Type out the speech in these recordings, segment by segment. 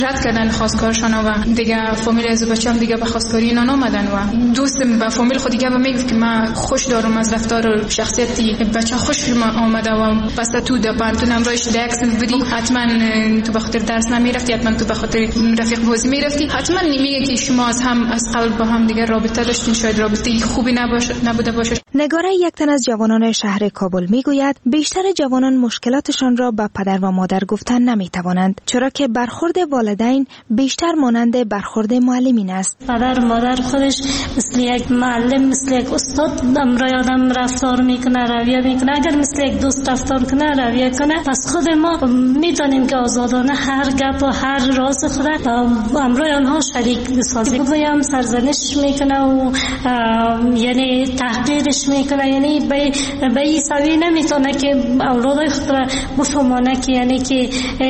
رد کردن خواستگارشان و دیگه فامیل از بچه‌ام دیگه به خواستگاری اینا نامدن و دوستم به فامیل خود دیگه میگفت که من خوش دارم از رفتار و شخصیتی بچه، خوش آمده و پس تو دپانتونم روش دکس بودی، حتما تو به خاطر درس نمیرفتی، حتما تو به خاطر رفیق بازی میرفتی، حتما نمیگه که شما از قبل با هم دیگه رابطه داشتین، شاید رابطه خوبی نبوده باشه. نگاره یک تن از جوانان شهر کابل میگوید بیشتر جوانان مشکلاتشان را به پدر و مادر گفتن نمیتوانند، چرا که برخورد والدین بیشتر مانند برخورد معلمین است. پدر و مادر خودش مثل یک معلم، مثل یک استاد امرای آدم رفتار میکنه، رویه میکنه. اگر مثل یک دوست رفتار کنه، رویه کنه، پس خود ما میتونیم که آزادانه هر گپ و هر راز خود امرای آنها شریک بسازیم. گویم سرزنش میکنه و یعنی تحقیرش میکنه، یعنی به این سوی نمیتونه که اولادای خود را بفهمانه که یعنی که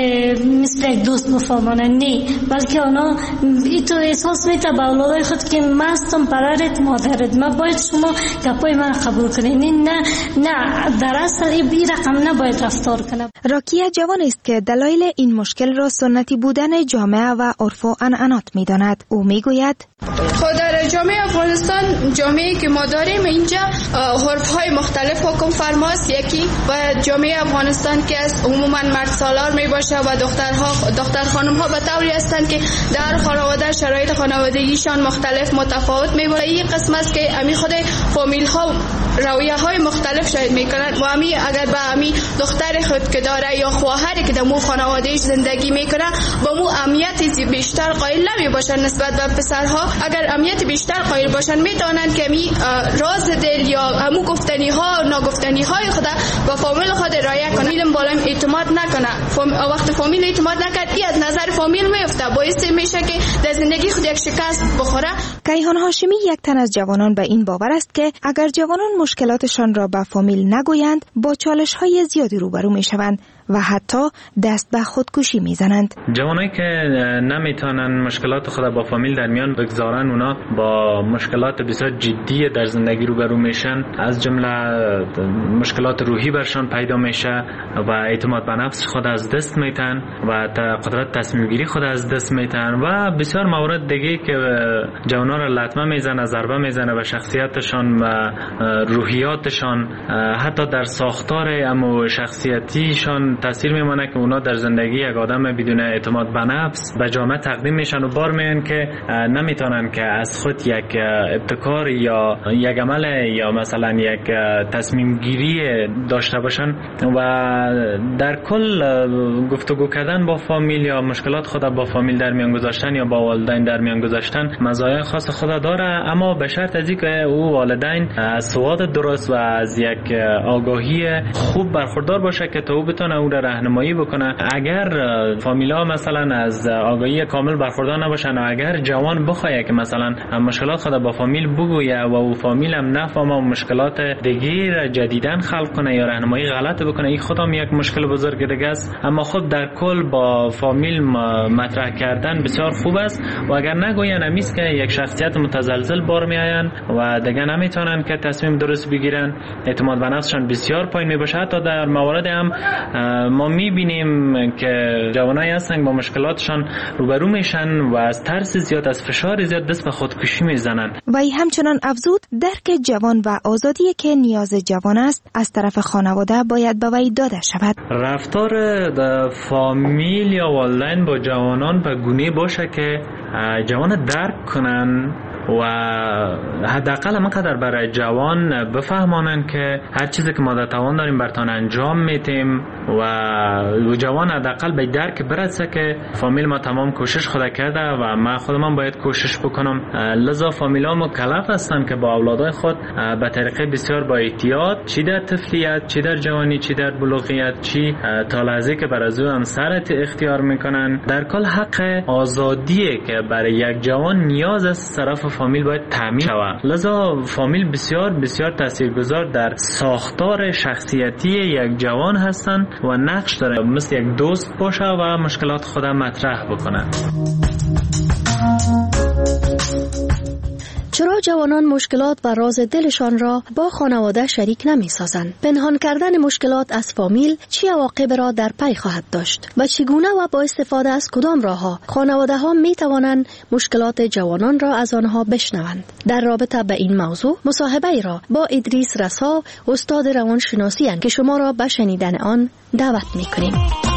مثل یک دوست بفهمانه، نه، بلکه اونا ایتو احساس میته به اولادای خود که من هستم پدرت مادرت، من باید شما گپای من قبول کنین. نه در اصل این رقم نباید رفتار کنه. راکیه جوان است که دلایل این مشکل را سنتی بودن جامعه و عرف و عنعنات میداند. او میگوید خود در جامعه افغانستان، جامعه که ما داریم اینجا عرف‌های مختلف حکم فرماست. یکی و جامعه افغانستان که از عموما مرد سالار می باشه و دختر خانم‌ها به طوری هستند که در خانواده شرایط خانوادگیشان مختلف متفاوت می باشه. این قسم است که امی خود فامیل ها رویه‌های مختلف شاید میکنند و امی اگر به امی دختر خود که داره یا خواهری که در مو خانوادهش زندگی میکنه با مو اهمیت بیشتر قائل نمی باشن نسبت به پسرها. اگر اهمیت بیشتر قائل باشن میتونن که می راز دل یا همو گفتنی ها ناگفتنی های خود با فامیل خود رعایت کنن. فامیل بالا اعتماد نکنه، وقت فامیل اعتماد نکرد این از نظر فامیل میفته، باعث میشه که در زندگی خود یک شکست بخوره. کیهان هاشمی یک تن از جوانان به این باور است که اگر جوانان مشکلاتشان را به فامیل نگویند با چالش های زیادی روبرو میشوند و حتی دست به خودکشی میزنند. جوانایی که نمیتونن مشکلات خود با فامیل در میان بگذارن، اونا با مشکلات بسیار جدی در زندگی روبرو میشن، از جمله مشکلات روحی برشان پیدا میشه و اعتماد به نفس خود از دست میتن و قدرت تصمیم گیری خود از دست میتن و بسیار موارد دیگه که جوانا را لطمه میزنه، ضربه میزنه به شخصیتشان و روحیاتشان، حتی در ساختار اما شخصیتیشان تاثیر میمونه که اونا در زندگی یک آدم بدون اعتماد به نفس به جامعه تقدیم میشن و بار میان که نمیتونن که از خود یک ابتکار یا یک عمل یا مثلا یک تصمیم گیری داشته باشن و در کل گفتگو کردن با فامیل یا مشکلات خود با فامیل در میان گذاشتن یا با والدین در میان گذاشتن مزایای خاص خود داره، اما به شرط از اینکه او والدین از سواد درست و از یک آگاهی خوب برخوردار باشه که تا او بتونه او را راهنمایی بکنه. اگر فامیلا مثلا از آگاهی کامل برخوردار نباشن و اگر جوان بخواد که مثلا مشکلات خود با فامیل بگویه و او فامیل هم نفهمه و مشکلات دیگه جدیدن خلق کنه یا راهنمایی غلط بکنه، این خودم یک مشکل بزرگ دیگه است. اما خب در کل با فامیل مطرح کردن بسیار خوب است و اگر نگوین امیست که یک شخصیت متزلزل بار میآین و دیگه نمیتونن که تصمیم درست بگیرن، اعتماد به نفسشان بسیار پایین میباشه. حتی در موارد هم ما میبینیم که جوانایی هستن با مشکلاتشان روبرو میشن و از ترس زیاد، از فشار زیاد دست به خودکشی میزنن. و ای همچنان افزود درک جوان و آزادی که نیاز جوان است از طرف خانواده باید به وی داده شود. رفتار فامیل یا والدین با جوانان به گونه باشه که جوان درک کنن و حداقل همینقدر برای جوان بفهمانن که هر چیزی که ما در توان داریم برتان انجام میتیم و جوان حداقل به درک برسه که فامیل ما تمام کوشش خود کرده و ما خودم باید کوشش بکنم. لذا فامیلا مکلف هستن که با اولادای خود به طریقه بسیار با احتیاط، چی در طفلیت، چی در جوانی، چی در بلوغیت، چی تا لحظه که بر از او همسرت اختیار میکنن، در کل حق آزادیه که برای یک جوان نیاز است طرف فامیل باید تامین شود. لذا فامیل بسیار بسیار تاثیرگذار در ساختار شخصیتی یک جوان هستند و نقش داره مثل یک دوست باشه و مشکلات خودم مطرح بکنه. چرا جوانان مشکلات و راز دلشان را با خانواده شریک نمی‌سازند؟ پنهان کردن مشکلات از فامیل چه عواقب را در پی خواهد داشت و چگونه و با استفاده از کدام راه‌ها خانواده‌ها می‌توانند مشکلات جوانان را از آنها بشنوند؟ در رابطه به این موضوع مصاحبه‌ای را با ادریس رسا، استاد روانشناسی که شما را به شنیدن آن دعوت می‌کنیم.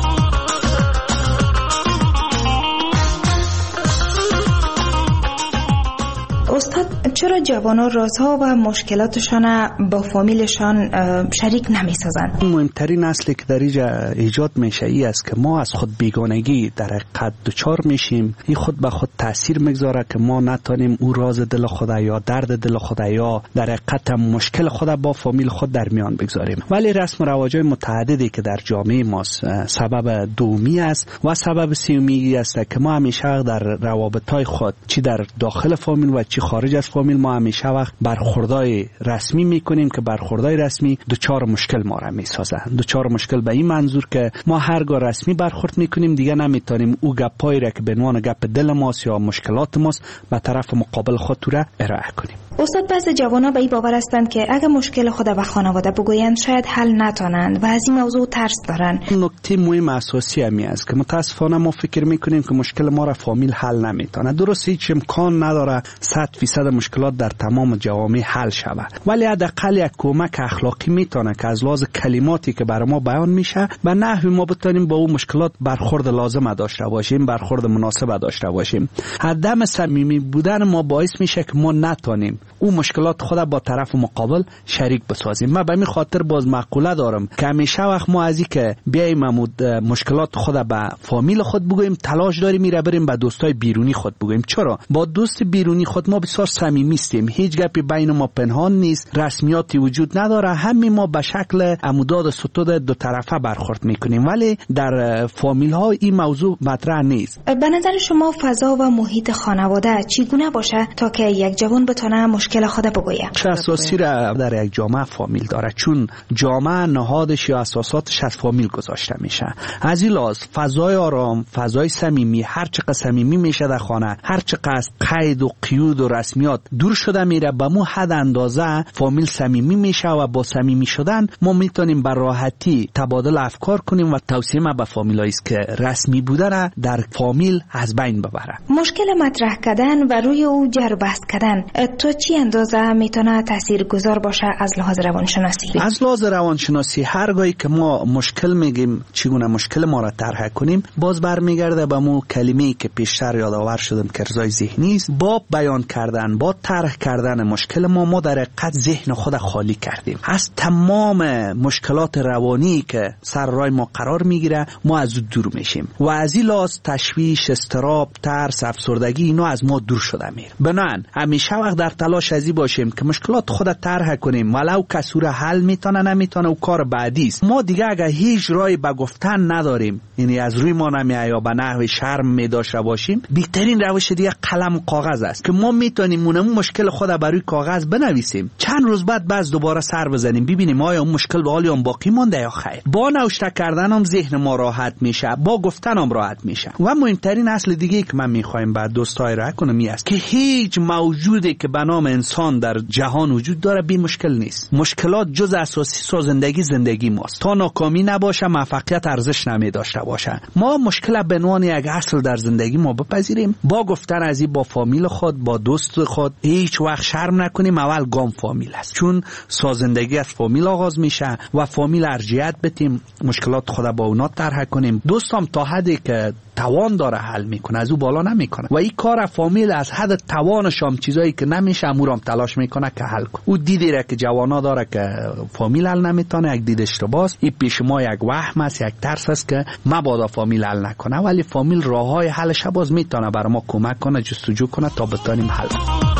استاد، چرا جوانان رازها و مشکلاتشان با فامیلشان شریک نمی‌سازند؟ مهمترین اصلی که در اینجا ایجاد میشه ای است که ما از خود بیگانگی در حقیقت دچار میشیم. این خود به خود تاثیر میگذاره که ما نتونیم او راز دل خود یا درد دل خود یا در حقیقت مشکل خود با فامیل خود در میان بگذاریم. ولی رسم و رواج‌های متعددی که در جامعه ما سبب دومی است و سبب سومی است که ما همیشه در روابط‌های خود چی در داخل فامیل و چی خارج از فامیل ما همیشه وقت برخوردای رسمی میکنیم که برخوردای رسمی دوچار مشکل ما را میسازه. دوچار مشکل به این منظور که ما هرگاه رسمی برخورد میکنیم دیگه نمیتونیم او گپایی را که به عنوان گپ دل ماست یا مشکلات ماست به طرف مقابل خود را ارائه کنیم. استاد، بعضی جوانا به این باور هستند که اگر مشکل خود به خانواده بگویند شاید حل نتونند و از این موضوع ترس دارند. نکته مهم اساسی همی است که متاسفانه ما فکر میکنیم که مشکل ما را فامیل حل نمیتونه. درست هیچ امکان نداره 100% مشکلات در تمام جوامع حل شود، ولی حداقل یک کمک اخلاقی میتونه که از لحاظ کلماتی که برای ما بیان میشه به نحوی ما بتونیم با اون مشکلات برخورد لازم داشته باشیم، برخورد مناسب داشته باشیم. عدم صمیمی بودن ما باعث میشه که ما نتونیم اون مشکلات خود با طرف مقابل شریک بسازیم. من به این خاطر باز مقوله دارم که همیشه وقت ما از این که بیایم مشکلات خود به فامیل خود بگوییم تلاش داریم میره بریم به دوستای بیرونی خود بگوییم. چرا؟ با دوست بیرونی خود ما بسیار صمیمی هستیم، هیچ گپی بین ما پنهان نیست، رسمیاتی وجود نداره، همین ما به شکل عموداد ستود دو طرفه برخورد میکنیم، ولی در فامیل ها این موضوع مطرح نیست. به نظر شما فضا و محیط خانواده چگونه باشه تا که یک جوان بتونه مشکل خود بگویه؟ چه اساسی را در یک جامعه فامیل داره، چون جامعه نهادش یا اساساتش از فامیل گذاشته میشه. از این لحاظ فضای آرام، فضای صمیمی، هر چقدر صمیمی میشه در خانه، هر چقدر قید و قیود و رسمیات دور شده میره، به مو حد اندازه فامیل صمیمی میشه و با صمیمی شدن ما میتونیم به راحتی تبادل افکار کنیم و توصیه ما به فامیلایی است که رسمی بودن در فامیل از بین ببره. مشکل مطرح کردن و روی او جر بحث کردن تو چی اندازه میتونه تاثیرگذار باشه از لحاظ روانشناسی؟ از لحاظ روانشناسی هرگاهی که ما مشکل میگیم چگونه مشکل ما را طرح کنیم، باز برمیگرده به مو کلمه‌ای که پیشتر یادآور شدم که ارضای ذهنی است. با بیان کردن، با طرح کردن مشکل ما در حقیقت ذهن خود خالی کردیم از تمام مشکلات روانی که سر راه ما قرار میگیره. ما از او دور میشیم و از این لحاظ تشویش، اضطراب، ترس، افسردگی اینا از ما دور شده میره. بنابراین همیشه وقت در تلاش ازی باشیم که مشکلات خود طرح کنیم، ولو کسی را حل میتونه نمیتونه و کار بعدی است. ما دیگه اگر هیچ راهی به گفتن نداریم، یعنی از روی ما نمیاد یا به نحو شرم میداشته باشیم، بهترین روش دیگه قلم و کاغذ است که ما میتونیم اون مشکل خود بر روی کاغذ بنویسیم، چند روز بعد باز دوباره سر بزنیم ببینیم آیا اون مشکل به حال باقی مونده یا خیر. با نوشته کردن هم ذهن ما راحت میشه، با گفتن هم راحت میشه. و مهمترین اصل دیگه که من میخوایم بعد دوستای را کنم این است که هیچ موجودی که به نام انسان در جهان وجود داره بی مشکل نیست. مشکلات جز اساسی سازندگی زندگی ماست. تا ناکامی نباشه موفقیت ارزش نمی داشته باشه. ما مشکل به عنوان یک اصل در زندگی ما بپذیریم، با گفتن از این با فامیل خود، با دوست خود هیچ وقت شرم نکنیم. اول گام فامیل است، چون سازندگی از فامیل آغاز میشه و فامیل ارجحیت بدیم، مشکلات خود با اونا طرح کنیم. دوستم تا حدی که توان داره حل میکنه، از او بالا نمیکنه و این کار فامیل از حد توانش هم چیزایی که نمیشه امورم تلاش میکنه که حل کنه. او دیدی را که جوانا داره که فامیل حل نمیتونه، یک دید اشتباهه. این پیش ما یک وهم است، یک ترس است که مبادا فامیل حل نکنه، ولی فامیل راههای حلش باز میتونه برای ما کمک کنه، جستجو کنه تا بتونیم حل کنیم.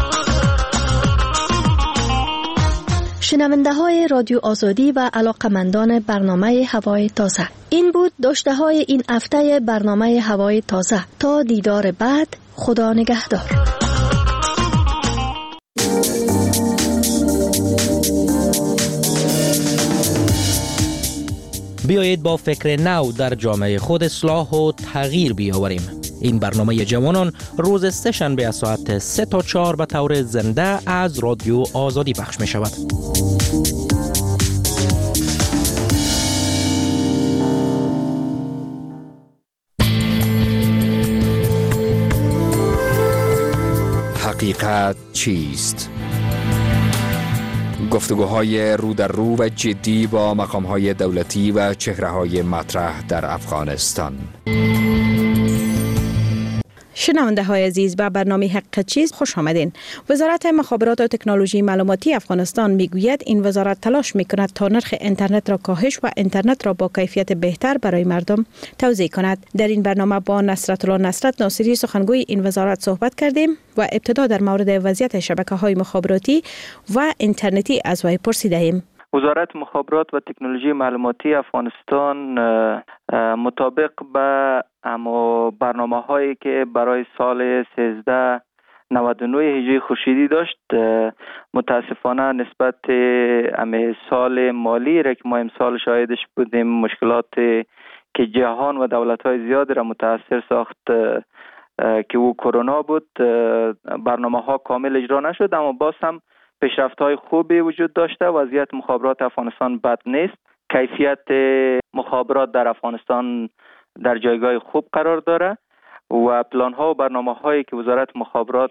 شنونده های رادیو آزادی و علاقمندان برنامه هوای تازه، این بود داشته های این هفته برنامه هوای تازه. تا دیدار بعد، خدا نگهدار. بیایید با فکر نو در جامعه خود اصلاح و تغییر بیاوریم. این برنامه جوانان روز سه شنبه از ساعت 3 تا 4 به طور زنده از رادیو آزادی پخش می شود. حقیقت چیست؟ گفتگوهای رو در رو و جدی با مقامهای دولتی و چهره‌های مطرح در افغانستان. شنونده های عزیز، به برنامه حقیقت چیست خوش آمدین. وزارت مخابرات و تکنولوژی معلوماتی افغانستان میگوید این وزارت تلاش میکند تا نرخ اینترنت را کاهش و اینترنت را با کیفیت بهتر برای مردم توزیع کند. در این برنامه با نصرت الله نصرت ناصری سخنگوی این وزارت صحبت کردیم و ابتدا در مورد وضعیت شبکه‌های مخابراتی و اینترنتی از وی پرسیدیم. وزارت مخابرات و تکنولوژی معلوماتی افغانستان مطابق به برنامه هایی که برای سال 1399 هجری خورشیدی داشت، متاسفانه نسبت سال مالی را که ما امسال شاهدش بودیم، مشکلات که جهان و دولت های زیاد را متاثر ساخت که او کرونا بود، برنامه ها کامل اجرا نشد، اما باز هم پیشرفت‌های خوبی وجود داشته. وضعیت مخابرات افغانستان بد نیست. کیفیت مخابرات در افغانستان در جایگاه خوب قرار داره و پلان‌ها و برنامه‌هایی که وزارت مخابرات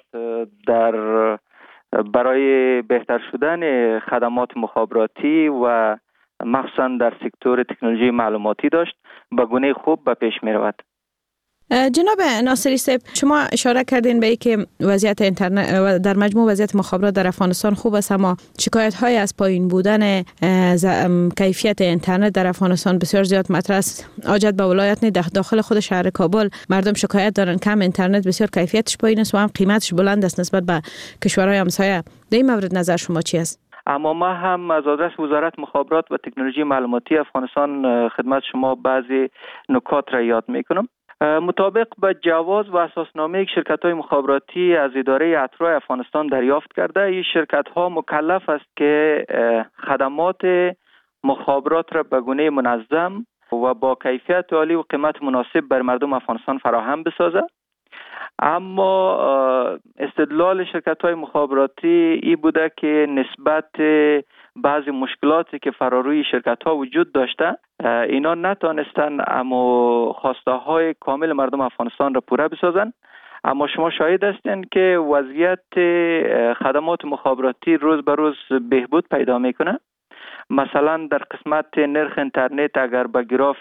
برای بهتر شدن خدمات مخابراتی و مخصوصاً در سکتور تکنولوژی معلوماتی داشت، به گونه خوب به پیش می‌رود. جناب ناصری صاحب، شما اشاره کردین به اینکه وضعیت اینترنت و در مجموع وضعیت مخابرات در افغانستان خوب است، اما شکایت‌های از پایین بودن کیفیت اینترنت در افغانستان بسیار زیاد مطرح است. عاجت به ولایت داخل خود شهر کابل مردم شکایت دارن کم اینترنت، بسیار کیفیتش پایین است و هم قیمتش بلند است نسبت به کشورهای همسایه. در این مورد نظر شما چی است؟ اما ما هم از آدرس وزارت مخابرات و تکنولوژی معلوماتی افغانستان خدمت شما بعضی نکات را یاد می‌کنم. مطابق به جواز و اساسنامه شرکت‌های مخابراتی از اداره اطراح افغانستان دریافت کرده، این شرکت‌ها مکلف است که خدمات مخابرات را به گونه منظم و با کیفیت عالی و قیمت مناسب بر مردم افغانستان فراهم بسازد. اما استدلال شرکت‌های مخابراتی این بوده که نسبت بعضی مشکلاتی که فراروی شرکت‌ها وجود داشته، اینا نتانستن اما خواسته‌های کامل مردم افغانستان را پوره بسازن. اما شما شاهد هستین که وضعیت خدمات مخابراتی روز به روز بهبود پیدا میکنه. مثلا در قسمت نرخ اینترنت اگر به گراف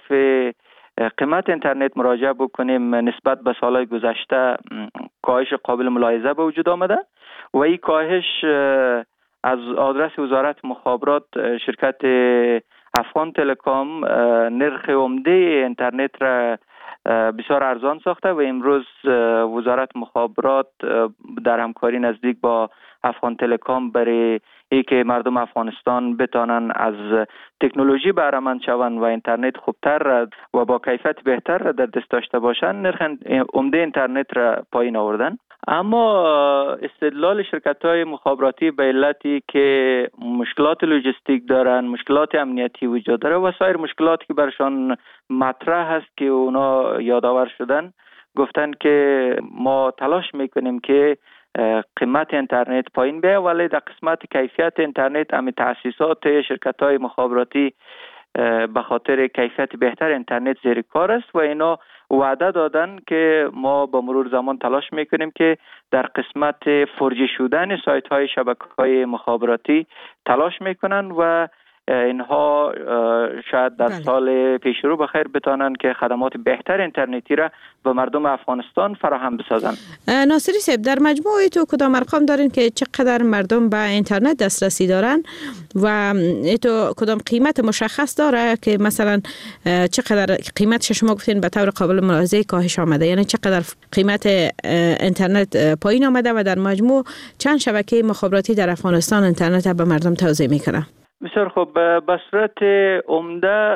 قیمت اینترنت مراجعه بکنیم، نسبت به سالهای گذشته کاهش قابل ملاحظه به وجود آمده و این کاهش از آدرس وزارت مخابرات شرکت افغان تلکام نرخ عمده اینترنت را بسیار ارزان ساخته و امروز وزارت مخابرات در همکاری نزدیک با افغان تلکام برای اینکه مردم افغانستان بتانن از تکنولوژی بهره مند شوند و اینترنت خوبتر و با کیفیت بهتر را در دست داشته باشند، نرخ عمده اینترنت را پایین آوردن. اما استدلال شرکت‌های مخابراتی به علتی که مشکلات لوجستیک دارن، مشکلات امنیتی وجود داره و سایر مشکلاتی که برشان مطرح هست که اونا یادآور شدن، گفتن که ما تلاش میکنیم که قیمت اینترنت پایین بیاید، ولی در قسمت کیفیت اینترنت هم تأسیسات شرکت‌های مخابراتی به خاطر کیفیت بهتر اینترنت زیر کار است و اینا وعده دادن که ما با مرور زمان تلاش میکنیم که در قسمت فرجی شدن سایت های شبکه های مخابراتی تلاش میکنن و اینها شاید در سال پیش رو بخیر بتانن که خدمات بهتر اینترنتی را به مردم افغانستان فراهم بسازن. ناصری صاحب، در مجموع تو کدام ارقام دارین که چقدر مردم به اینترنت دسترسی دارن و تو کدام قیمت مشخص داره که مثلا چقدر قیمتش شما گفتین به طور قابل ملاحظه کاهش آمده، یعنی چقدر قیمت اینترنت پایین آمده و در مجموع چند شبکه مخابراتی در افغانستان اینترنت به مردم توزیع میکنه؟ بسیار خوب. به صورت عمده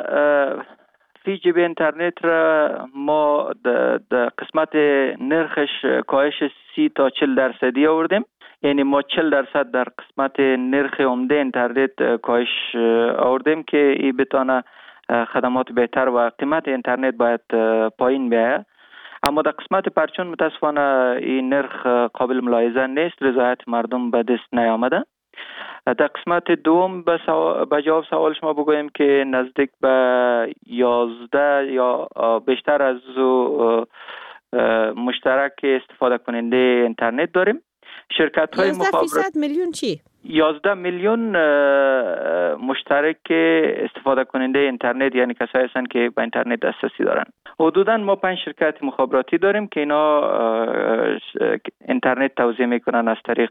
فی جی بی اینترنت را ما در قسمت نرخش کاهش 30 تا 40% آوردیم، یعنی ما 40% در قسمت نرخ عمده اینترنت کاهش آوردیم که این بتانه خدمات بهتر و قیمت اینترنت باید پایین بیاید. اما در قسمت پرچون متاسفانه این نرخ قابل ملاحظه نیست، رضایت مردم به دست نیامده. در قسمت دوم به جواب سوال شما بگویم که نزدیک به 11 یا بیشتر از مشترک استفاده کننده اینترنت داریم. شرکت های 11% میلیون چی؟ 11 میلیون مشترک استفاده کننده اینترنت، یعنی کسایی هستن که به اینترنت دسترسی دارن. حدوداً ما 5 شرکت مخابراتی داریم که اینا اینترنت توزیع میکنن از طریق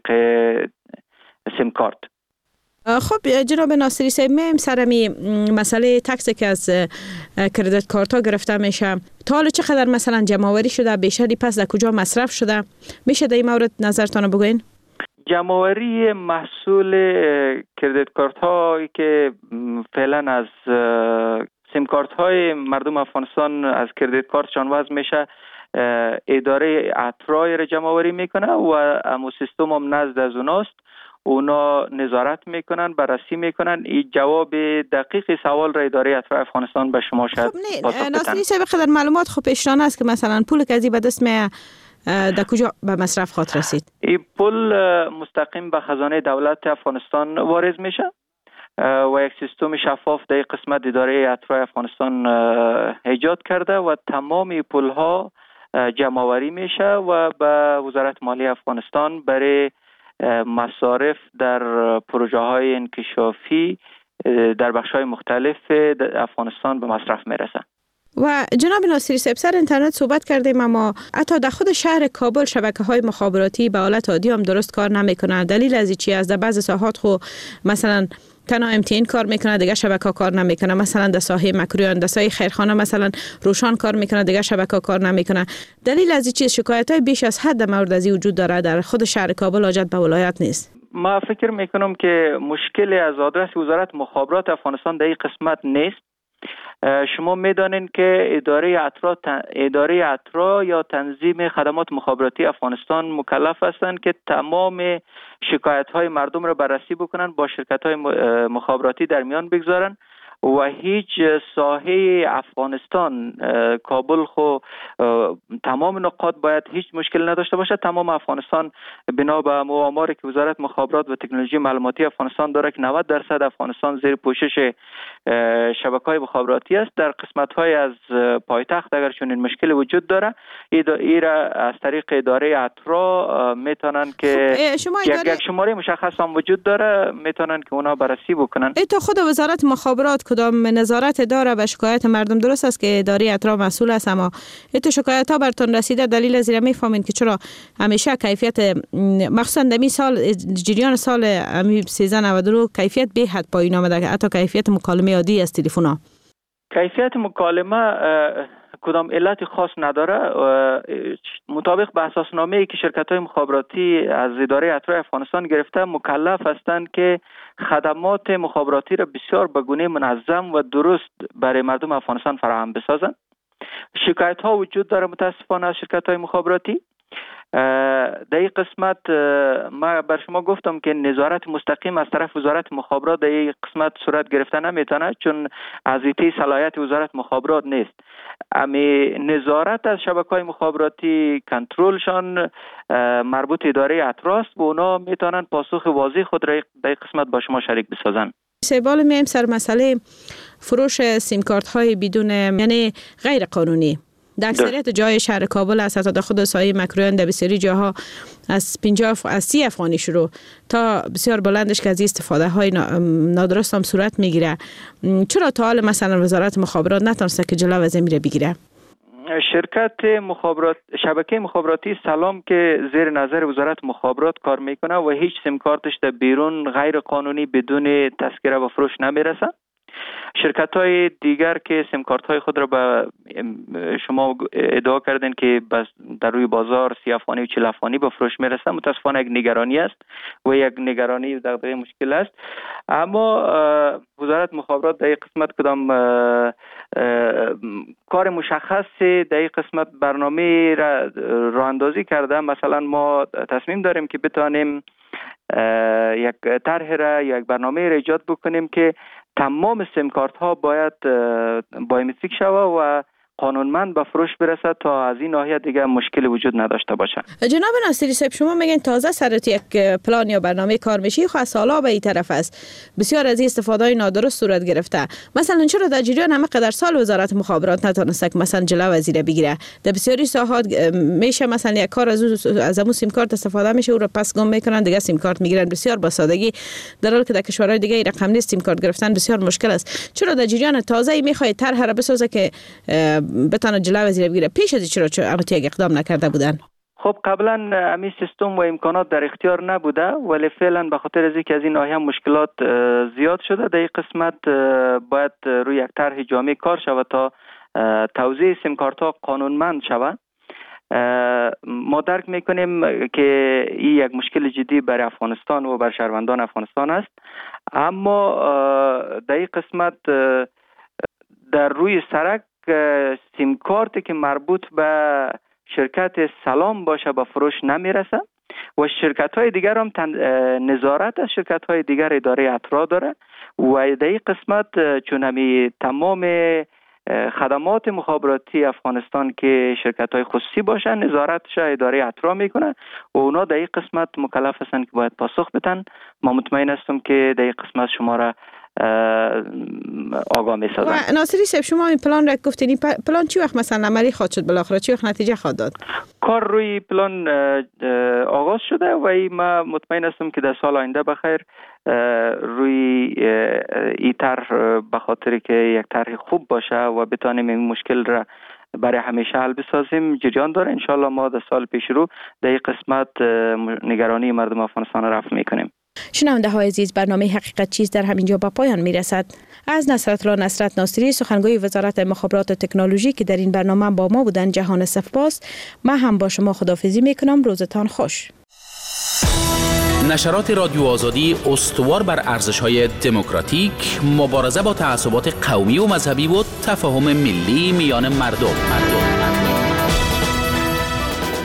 سیم کارت. خب جناب ناصری صاحب، میم سرمی مسئله تکس که از کردیت کارت ها گرفته میشه، تا حالا چقدر مثلا جمع‌آوری شده، بیشتری پس در کجا مصرف شده؟ میشه در این مورد نظرتان بگوین؟ جمع‌آوری محصول کردیت کارت هایی که فعلا از سیم کارت های مردم افغانستان از کردیت کارتشان وضع میشه، اداره اترای را جمع‌آوری میکنه و امو سیستم هم نزد از اوناست. اونا نظارت میکنن، بررسی میکنن. این جواب دقیق سوال را اداره اترای افغانستان به شما شاید پاسخ بدن. ناصری صاحب، بخاطر معلومات خب پیشران است که مثلا پول که از این به دست میه در کجا به مصرف خاطر رسید؟ این پول مستقیم به خزانه دولت افغانستان وارد میشه و یک سیستم شفاف در قسمت اداره اترای افغانستان ایجاد کرده و تمام پول ها جمع آوری میشه و به وزارت مالی افغانستان برای مصارف در پروژه های انکشافی در بخش های مختلف افغانستان به مصرف میرسه. و جناب ناصری صاحب، سر اینترنت صحبت کردیم، اما حتی در خود شهر کابل شبکه‌های مخابراتی به حالت عادی هم درست کار نمیکنه. دلیل از چی است؟ در بعضی ساحات خو مثلا تنها MTN کار میکنه، دیگه شبکه کار نمیکنه. مثلا در ساحه مکرویان، در ساحه خیرخانه مثلا روشن کار میکنه، دیگه شبکه کار نمیکنه. دلیل از چی؟ شکایت‌های بیش از حد مورد از این وجود داره. در خود شهر کابل حاجت به ولایت نیست. ما فکر میکنم که مشکلی از آدرس وزارت مخابرات افغانستان در این قسمت نیست. شما میدانید که اداره اترا یا تنظیم خدمات مخابراتی افغانستان مکلف هستند که تمام شکایت های مردم را بررسی بکنن، با شرکت های مخابراتی در میان بگذارن و هیچ ساحه افغانستان کابل خو تمام نقاط باید هیچ مشکل نداشته باشه. تمام افغانستان بنا به آماری که وزارت مخابرات و تکنولوژی معلوماتی افغانستان داره که 90% افغانستان زیر پوشش شبکه‌های مخابراتی است. در قسمت‌های از پایتخت اگر چنین مشکلی وجود داره، ایرا از طریق اداره اترا میتونن که یک شماره مشخص هم وجود داره، میتونن که اونا بررسی بکنن. تا خود وزارت مخابرات کدام نظارت داره به شکایت مردم؟ درست است که اداره اترا مسئول است، اما تو شکایت ها برتون رسیده، دلیل از این میفهمین که چرا همیشه کیفیت مخصوصا در سال جریان سال 1392 کیفیت به حد پایین آمده، حتی کیفیت مکالمه عادی از تلفن ها؟ کیفیت مکالمه کدام علت خاص نداره. مطابق به اساسنامه‌ای که شرکت‌های مخابراتی از اداره اترای افغانستان گرفته، مکلف هستند که خدمات مخابراتی را بسیار به گونه منظم و درست برای مردم افغانستان فراهم بسازند. شکایت‌ها وجود داره متاسفانه از شرکت‌های مخابراتی. در این قسمت ما بر شما گفتم که نظارت مستقیم از طرف وزارت مخابرات در این قسمت صورت گرفته نمیتونه، چون از ایتی صلاحیت وزارت مخابرات نیست. امی نظارت از شبکه‌های مخابراتی، کنترلشان مربوط اداره اتراست و اونا میتونن پاسخ واضح خود را در این قسمت با شما شریک بسازن. سوال میم سر مسئله فروش سیم کارت های بدون، یعنی غیر قانونی در اکثریت جای شهر کابل است. حتی در خود سایه مکرویان در بسیاری جاها از 30 افغانی شروع تا بسیار بلندش که از استفاده های نادرست هم صورت میگیره. چرا تا حال مثلا وزارت مخابرات نتونسته که جلو از این بگیره؟ شبکه مخابراتی سلام که زیر نظر وزارت مخابرات کار میکنه و هیچ سیم کارتش در بیرون غیر قانونی بدون تذکره و فروش نمیرسه. شرکت‌های دیگر که سیم کارت‌های خود را به شما ادعا کردن که در روی بازار 30 افغانی و 40 افغانی به فروش میرسه، متاسفانه یک نگرانی است و یک نگرانی دغدغه مشکل است. اما وزارت مخابرات در این قسمت کدام کار مشخص در این قسمت برنامه را راه اندازی کرده. مثلا ما تصمیم داریم که بتوانیم یک طرح را یا یک برنامه را ایجاد بکنیم که تمام سیم کارت ها باید بایومتریک شوه و قانونمند به فروش برسه تا از این ناحیه دیگه مشکلی وجود نداشته باشه. جناب ناصری صاحب، شما میگین تازه سرت یک پلان یا برنامه کار میشی، خو سالا به این طرف است بسیار از استفاده نادرست صورت گرفته. مثلا چرا در جریان همه قدر سال وزارت مخابرات نتونسته که مثلا جلو وزیر بگیره؟ در بسیاری ساحات میشه مثلا یک کار از همون سیم کارت استفاده میشه، او رو پس گم میکنن، دیگه سیم کارت میگیرن بسیار با سادگی، در حالی که در کشورهای دیگه رقم نیست سیم کارت گرفتن بسیار مشکل است. چرا در جریان تازه میخواد طرح را بسازه که بتونه جلو وزیر بگیره؟ پیش از چرا یک اقدام نکرده بودن؟ خب قبلا امی سیستم و امکانات در اختیار نبوده، ولی فعلا به خاطر از اینکه از این ناحیه مشکلات زیاد شده، در این قسمت باید روی یک طرح جامع کار شود تا توزیع سیم کارت ها قانونمند شود. ما درک میکنیم که این یک مشکل جدی برای افغانستان و بر شهروندان افغانستان است، اما در این قسمت در روی سرک سیم کارتی که مربوط به شرکت سلام باشه به فروش نمیرسه و شرکت های دیگر هم نظارت از شرکت های دیگر اداره اطراع داره و در این قسمت چون همی تمام خدمات مخابراتی افغانستان که شرکت های خصوصی باشن نظارتش اداره اطراع میکنه و اونا در این قسمت مکلف هستن که باید پاسخ بدن. ما مطمئن هستم که در این قسمت شما را آگاه می‌سازم. و ناصری صاحب، شما این پلان را گفتین، پلان چی وقت مثلا عملی خواهد شد؟ بالاخره چی وقت نتیجه خواهد داد؟ کار روی پلان آغاز شده و ما مطمئن هستم که در سال آینده بخیر روی این طرح به خاطر که یک طرح خوب باشه و بتانیم این مشکل را برای همیشه حل بسازیم جریان داره. انشالله ما در سال پیش رو در این قسمت نگرانی مردم افغانستان را رفع میکنیم. شنونده های عزیز، برنامه حقیقت چیست در همینجا به پایان میرسد. از نصرت الله نصرت ناصری، سخنگوی وزارت مخابرات و تکنولوژی که در این برنامه با ما بودن، جهان سپاس. من هم با شما خداحافظی میکنم. روزتان خوش. نشرات رادیو آزادی استوار بر ارزش‌های دموکراتیک، مبارزه با تعصبات قومی و مذهبی و تفاهم ملی میان مردم.